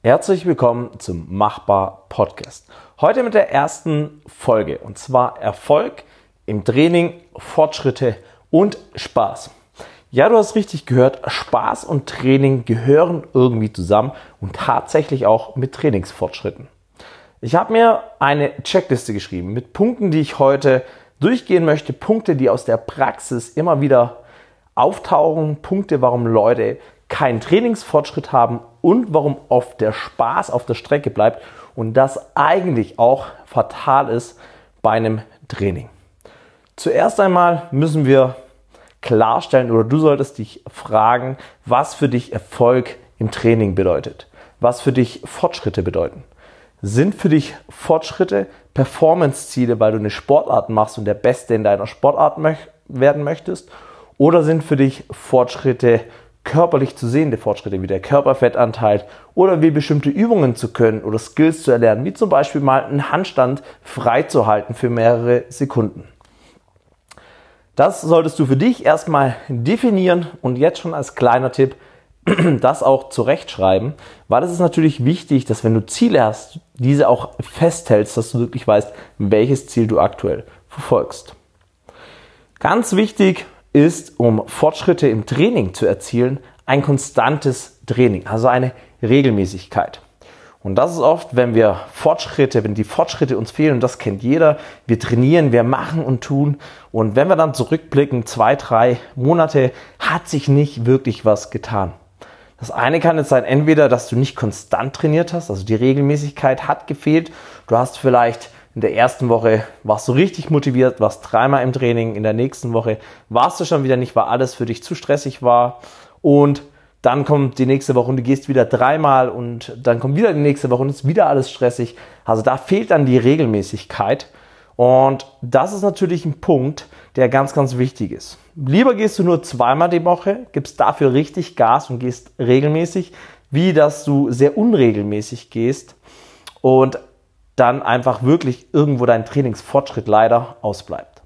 Herzlich willkommen zum Machbar Podcast. Heute mit der ersten Folge und zwar Erfolg im Training, Fortschritte und Spaß. Ja, du hast richtig gehört, Spaß und Training gehören irgendwie zusammen und tatsächlich auch mit Trainingsfortschritten. Ich habe mir eine Checkliste geschrieben mit Punkten, die ich heute durchgehen möchte, Punkte, die aus der Praxis immer wieder auftauchen, Punkte, warum Leute keinen Trainingsfortschritt haben und warum oft der Spaß auf der Strecke bleibt und das eigentlich auch fatal ist bei einem Training. Zuerst einmal müssen wir klarstellen oder du solltest dich fragen, was für dich Erfolg im Training bedeutet, was für dich Fortschritte bedeuten. Sind für dich Fortschritte Performance-Ziele, weil du eine Sportart machst und der Beste in deiner Sportart werden möchtest? Oder sind für dich Fortschritte körperlich zu sehende Fortschritte wie der Körperfettanteil oder wie bestimmte Übungen zu können oder Skills zu erlernen, wie zum Beispiel mal einen Handstand frei zu halten für mehrere Sekunden. Das solltest du für dich erstmal definieren und jetzt schon als kleiner Tipp das auch zurechtschreiben, weil es ist natürlich wichtig, dass wenn du Ziele hast, diese auch festhältst, dass du wirklich weißt, welches Ziel du aktuell verfolgst. Ganz wichtig ist, um Fortschritte im Training zu erzielen, ein konstantes Training, also eine Regelmäßigkeit. Und das ist oft, wenn die Fortschritte uns fehlen, und das kennt jeder, wir trainieren, wir machen und tun und wenn wir dann zurückblicken, 2-3 Monate, hat sich nicht wirklich was getan. Das eine kann jetzt sein, entweder, dass du nicht konstant trainiert hast, also die Regelmäßigkeit hat gefehlt, du hast vielleicht in der ersten Woche warst du richtig motiviert, warst 3-mal im Training, in der nächsten Woche warst du schon wieder nicht, weil alles für dich zu stressig war und dann kommt die nächste Woche und du gehst wieder 3-mal und dann kommt wieder die nächste Woche und ist wieder alles stressig. Also da fehlt dann die Regelmäßigkeit und das ist natürlich ein Punkt, der ganz, ganz wichtig ist. Lieber gehst du nur 2-mal die Woche, gibst dafür richtig Gas und gehst regelmäßig, wie dass du sehr unregelmäßig gehst und dann einfach wirklich irgendwo dein Trainingsfortschritt leider ausbleibt.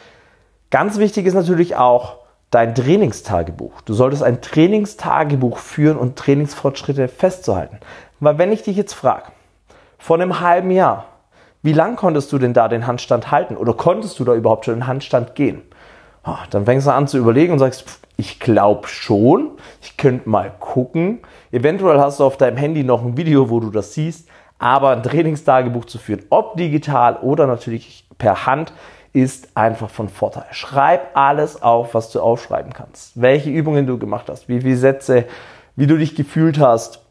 Ganz wichtig ist natürlich auch dein Trainingstagebuch. Du solltest ein Trainingstagebuch führen und Trainingsfortschritte festzuhalten. Weil wenn ich dich jetzt frage, vor einem halben Jahr, wie lang konntest du denn da den Handstand halten oder konntest du da überhaupt schon in den Handstand gehen? Dann fängst du an zu überlegen und sagst, ich glaube schon, ich könnte mal gucken. Eventuell hast du auf deinem Handy noch ein Video, wo du das siehst. Aber ein Trainingstagebuch zu führen, ob digital oder natürlich per Hand, ist einfach von Vorteil. Schreib alles auf, was du aufschreiben kannst. Welche Übungen du gemacht hast, wie viele Sätze, wie du dich gefühlt hast,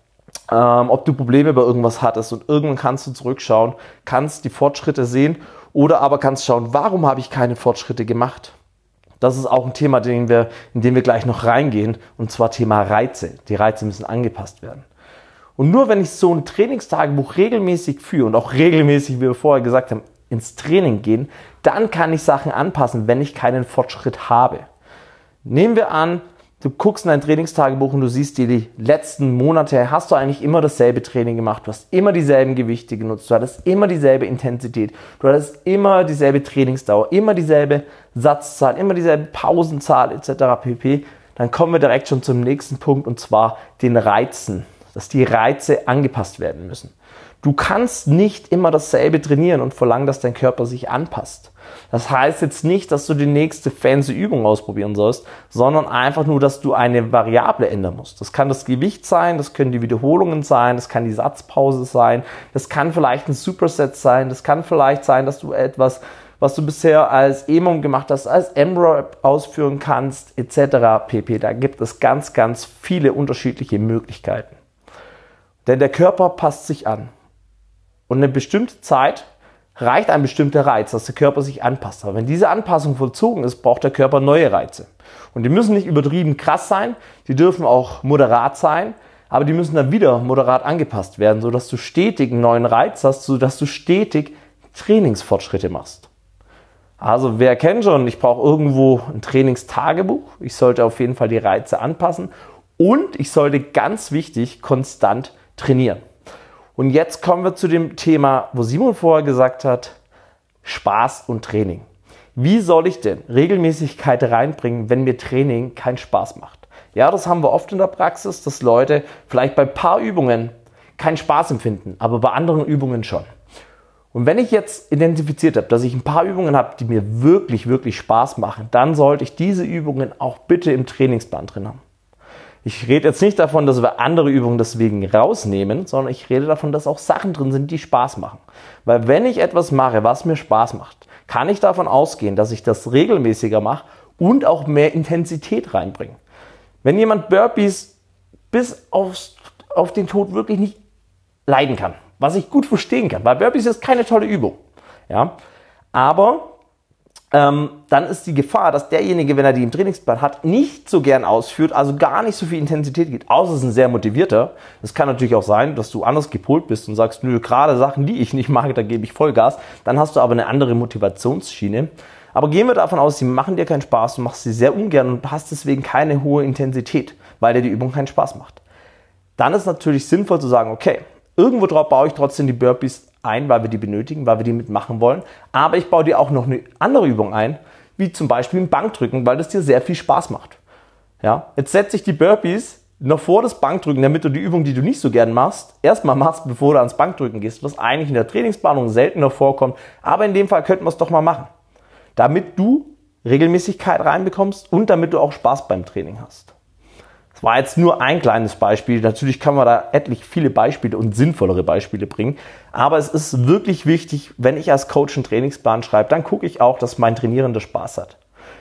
ob du Probleme bei irgendwas hattest. Und irgendwann kannst du zurückschauen, kannst die Fortschritte sehen oder aber kannst schauen, warum habe ich keine Fortschritte gemacht. Das ist auch ein Thema, in dem wir gleich noch reingehen, und zwar Thema Reize. Die Reize müssen angepasst werden. Und nur wenn ich so ein Trainingstagebuch regelmäßig führe und auch regelmäßig, wie wir vorher gesagt haben, ins Training gehen, dann kann ich Sachen anpassen, wenn ich keinen Fortschritt habe. Nehmen wir an, du guckst in dein Trainingstagebuch und du siehst dir die letzten Monate, hast du eigentlich immer dasselbe Training gemacht, du hast immer dieselben Gewichte genutzt, du hattest immer dieselbe Intensität, du hattest immer dieselbe Trainingsdauer, immer dieselbe Satzzahl, immer dieselbe Pausenzahl etc. pp. Dann kommen wir direkt schon zum nächsten Punkt und zwar den Reizen. Dass die Reize angepasst werden müssen. Du kannst nicht immer dasselbe trainieren und verlangen, dass dein Körper sich anpasst. Das heißt jetzt nicht, dass du die nächste fancy Übung ausprobieren sollst, sondern einfach nur, dass du eine Variable ändern musst. Das kann das Gewicht sein, das können die Wiederholungen sein, das kann die Satzpause sein, das kann vielleicht ein Superset sein, das kann vielleicht sein, dass du etwas, was du bisher als EMOM gemacht hast, als M-Rep ausführen kannst, etc. pp. Da gibt es ganz, ganz viele unterschiedliche Möglichkeiten. Denn der Körper passt sich an. Und eine bestimmte Zeit reicht ein bestimmter Reiz, dass der Körper sich anpasst. Aber wenn diese Anpassung vollzogen ist, braucht der Körper neue Reize. Und die müssen nicht übertrieben krass sein, die dürfen auch moderat sein, aber die müssen dann wieder moderat angepasst werden, sodass du stetig einen neuen Reiz hast, sodass du stetig Trainingsfortschritte machst. Also wer kennt schon, ich brauche irgendwo ein Trainingstagebuch, ich sollte auf jeden Fall die Reize anpassen und ich sollte ganz wichtig konstant trainieren. Und jetzt kommen wir zu dem Thema, wo Simon vorher gesagt hat, Spaß und Training. Wie soll ich denn Regelmäßigkeit reinbringen, wenn mir Training keinen Spaß macht? Ja, das haben wir oft in der Praxis, dass Leute vielleicht bei ein paar Übungen keinen Spaß empfinden, aber bei anderen Übungen schon. Und wenn ich jetzt identifiziert habe, dass ich ein paar Übungen habe, die mir wirklich, wirklich Spaß machen, dann sollte ich diese Übungen auch bitte im Trainingsplan drin haben. Ich rede jetzt nicht davon, dass wir andere Übungen deswegen rausnehmen, sondern ich rede davon, dass auch Sachen drin sind, die Spaß machen. Weil wenn ich etwas mache, was mir Spaß macht, kann ich davon ausgehen, dass ich das regelmäßiger mache und auch mehr Intensität reinbringe. Wenn jemand Burpees bis auf den Tod wirklich nicht leiden kann, was ich gut verstehen kann, weil Burpees ist keine tolle Übung. Ja? Aber dann ist die Gefahr, dass derjenige, wenn er die im Trainingsplan hat, nicht so gern ausführt, also gar nicht so viel Intensität gibt, außer es ist ein sehr motivierter. Das kann natürlich auch sein, dass du anders gepolt bist und sagst, nö, gerade Sachen, die ich nicht mag, da gebe ich Vollgas. Dann hast du aber eine andere Motivationsschiene. Aber gehen wir davon aus, sie machen dir keinen Spaß, du machst sie sehr ungern und hast deswegen keine hohe Intensität, weil dir die Übung keinen Spaß macht. Dann ist natürlich sinnvoll zu sagen, okay, irgendwo drauf baue ich trotzdem die Burpees ein, weil wir die benötigen, weil wir die mitmachen wollen. Aber ich baue dir auch noch eine andere Übung ein, wie zum Beispiel ein Bankdrücken, weil das dir sehr viel Spaß macht. Ja? Jetzt setze ich die Burpees noch vor das Bankdrücken, damit du die Übung, die du nicht so gern machst, erstmal machst, bevor du ans Bankdrücken gehst, was eigentlich in der Trainingsplanung seltener vorkommt. Aber in dem Fall könnten wir es doch mal machen, damit du Regelmäßigkeit reinbekommst und damit du auch Spaß beim Training hast. Das war jetzt nur ein kleines Beispiel. Natürlich kann man da etlich viele Beispiele und sinnvollere Beispiele bringen. Aber es ist wirklich wichtig, wenn ich als Coach einen Trainingsplan schreibe, dann gucke ich auch, dass mein Trainierender Spaß hat.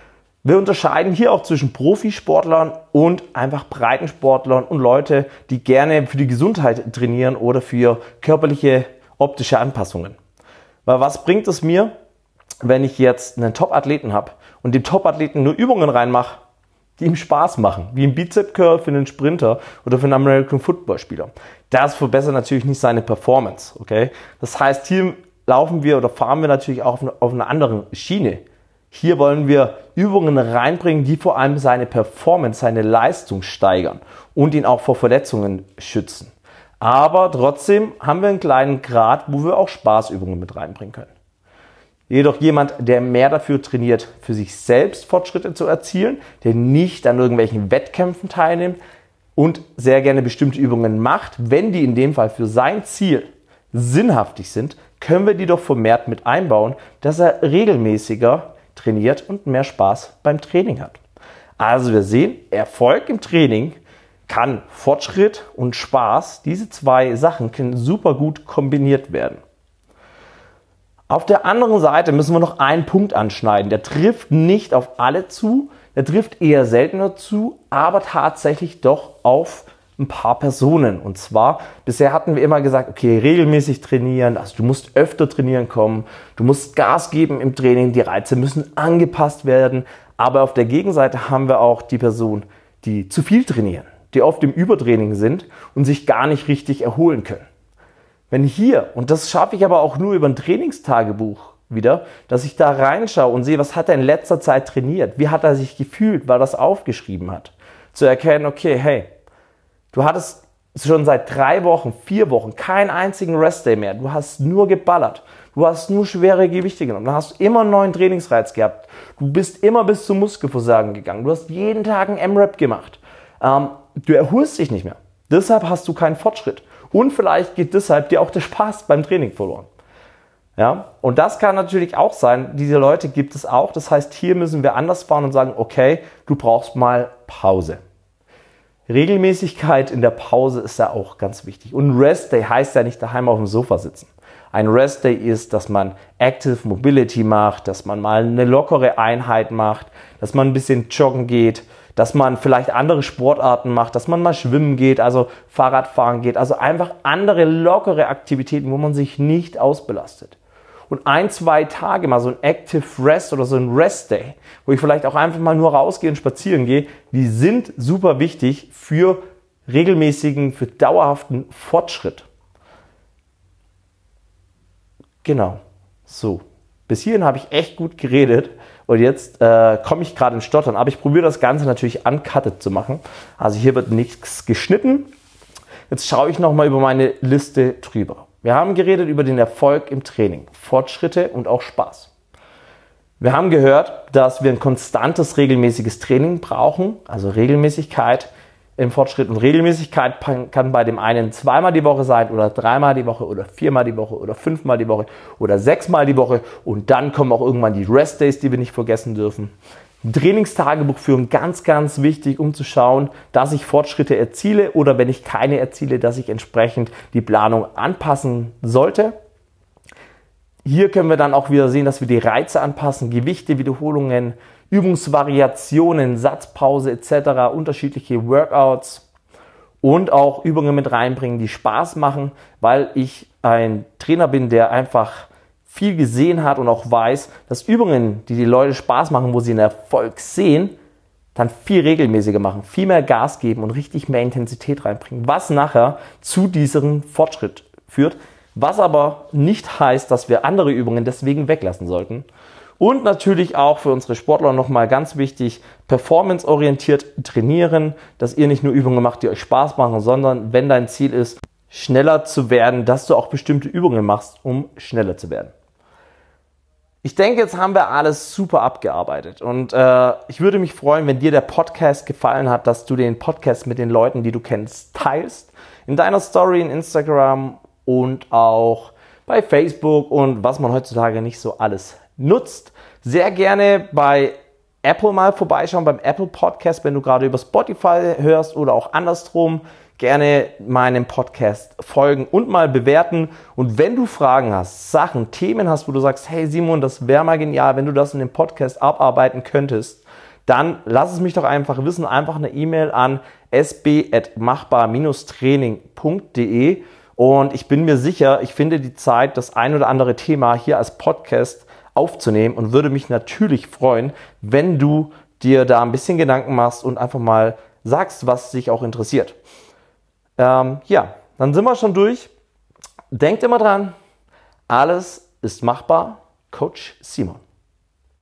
Wir unterscheiden hier auch zwischen Profisportlern und einfach Breitensportlern und Leute, die gerne für die Gesundheit trainieren oder für körperliche optische Anpassungen. Weil was bringt es mir, wenn ich jetzt einen Top-Athleten habe und dem Top-Athleten nur Übungen reinmache, die ihm Spaß machen, wie ein Bizep-Curl für einen Sprinter oder für einen American Football-Spieler. Das verbessert natürlich nicht seine Performance, okay? Das heißt, hier laufen wir oder fahren wir natürlich auch auf einer anderen Schiene. Hier wollen wir Übungen reinbringen, die vor allem seine Performance, seine Leistung steigern und ihn auch vor Verletzungen schützen. Aber trotzdem haben wir einen kleinen Grad, wo wir auch Spaßübungen mit reinbringen können. Jedoch jemand, der mehr dafür trainiert, für sich selbst Fortschritte zu erzielen, der nicht an irgendwelchen Wettkämpfen teilnimmt und sehr gerne bestimmte Übungen macht, wenn die in dem Fall für sein Ziel sinnhaftig sind, können wir die doch vermehrt mit einbauen, dass er regelmäßiger trainiert und mehr Spaß beim Training hat. Also wir sehen, Erfolg im Training kann Fortschritt und Spaß, diese zwei Sachen können super gut kombiniert werden. Auf der anderen Seite müssen wir noch einen Punkt anschneiden. Der trifft nicht auf alle zu, der trifft eher seltener zu, aber tatsächlich doch auf ein paar Personen. Und zwar, bisher hatten wir immer gesagt, okay, regelmäßig trainieren, also du musst öfter trainieren kommen, du musst Gas geben im Training, die Reize müssen angepasst werden. Aber auf der Gegenseite haben wir auch die Personen, die zu viel trainieren, die oft im Übertraining sind und sich gar nicht richtig erholen können. Wenn hier, und das schaffe ich aber auch nur über ein Trainingstagebuch wieder, dass ich da reinschaue und sehe, was hat er in letzter Zeit trainiert, wie hat er sich gefühlt, weil er das aufgeschrieben hat, zu erkennen, okay, hey, du hattest schon seit 3 Wochen, 4 Wochen keinen einzigen Restday mehr, du hast nur geballert, du hast nur schwere Gewichte genommen, du hast immer einen neuen Trainingsreiz gehabt, du bist immer bis zum Muskelversagen gegangen, du hast jeden Tag einen M-Rap gemacht, du erholst dich nicht mehr, deshalb hast du keinen Fortschritt. Und vielleicht geht deshalb dir auch der Spaß beim Training verloren. Ja? Und das kann natürlich auch sein, diese Leute gibt es auch. Das heißt, hier müssen wir anders fahren und sagen, okay, du brauchst mal Pause. Regelmäßigkeit in der Pause ist ja auch ganz wichtig. Und Rest Day heißt ja nicht daheim auf dem Sofa sitzen. Ein Rest Day ist, dass man Active Mobility macht, dass man mal eine lockere Einheit macht, dass man ein bisschen joggen geht, dass man vielleicht andere Sportarten macht, dass man mal schwimmen geht, also Fahrradfahren geht, also einfach andere lockere Aktivitäten, wo man sich nicht ausbelastet. Und 1-2 Tage mal so ein Active Rest oder so ein Rest Day, wo ich vielleicht auch einfach mal nur rausgehe und spazieren gehe, die sind super wichtig für regelmäßigen, für dauerhaften Fortschritt. Genau, so. Bis hierhin habe ich echt gut geredet und jetzt komme ich gerade ins Stottern. Aber ich probiere das Ganze natürlich uncutted zu machen. Also hier wird nichts geschnitten. Jetzt schaue ich nochmal über meine Liste drüber. Wir haben geredet über den Erfolg im Training, Fortschritte und auch Spaß. Wir haben gehört, dass wir ein konstantes, regelmäßiges Training brauchen, also Regelmäßigkeit im Fortschritt. Und Regelmäßigkeit kann bei dem einen 2-mal die Woche sein oder 3-mal die Woche oder 4-mal die Woche oder 5-mal die Woche oder 6-mal die Woche. Und dann kommen auch irgendwann die Rest-Days, die wir nicht vergessen dürfen. Ein Trainingstagebuch führen, ganz, ganz wichtig, um zu schauen, dass ich Fortschritte erziele oder wenn ich keine erziele, dass ich entsprechend die Planung anpassen sollte. Hier können wir dann auch wieder sehen, dass wir die Reize anpassen, Gewichte, Wiederholungen, Übungsvariationen, Satzpause etc., unterschiedliche Workouts und auch Übungen mit reinbringen, die Spaß machen, weil ich ein Trainer bin, der einfach viel gesehen hat und auch weiß, dass Übungen, die Leute Spaß machen, wo sie einen Erfolg sehen, dann viel regelmäßiger machen, viel mehr Gas geben und richtig mehr Intensität reinbringen, was nachher zu diesem Fortschritt führt, was aber nicht heißt, dass wir andere Übungen deswegen weglassen sollten. Und natürlich auch für unsere Sportler nochmal ganz wichtig, performanceorientiert trainieren, dass ihr nicht nur Übungen macht, die euch Spaß machen, sondern wenn dein Ziel ist, schneller zu werden, dass du auch bestimmte Übungen machst, um schneller zu werden. Ich denke, jetzt haben wir alles super abgearbeitet und ich würde mich freuen, wenn dir der Podcast gefallen hat, dass du den Podcast mit den Leuten, die du kennst, teilst. In deiner Story, in Instagram und auch bei Facebook und was man heutzutage nicht so alles nutzt. Sehr gerne bei Apple mal vorbeischauen, beim Apple Podcast, wenn du gerade über Spotify hörst oder auch andersrum. Gerne meinem Podcast folgen und mal bewerten. Und wenn du Fragen hast, Sachen, Themen hast, wo du sagst, hey Simon, das wäre mal genial, wenn du das in dem Podcast abarbeiten könntest, dann lass es mich doch einfach wissen. Einfach eine E-Mail an sb@machbar-training.de und ich bin mir sicher, ich finde die Zeit, das ein oder andere Thema hier als Podcast aufzunehmen und würde mich natürlich freuen, wenn du dir da ein bisschen Gedanken machst und einfach mal sagst, was dich auch interessiert. Dann sind wir schon durch. Denkt immer dran, alles ist machbar. Coach Simon.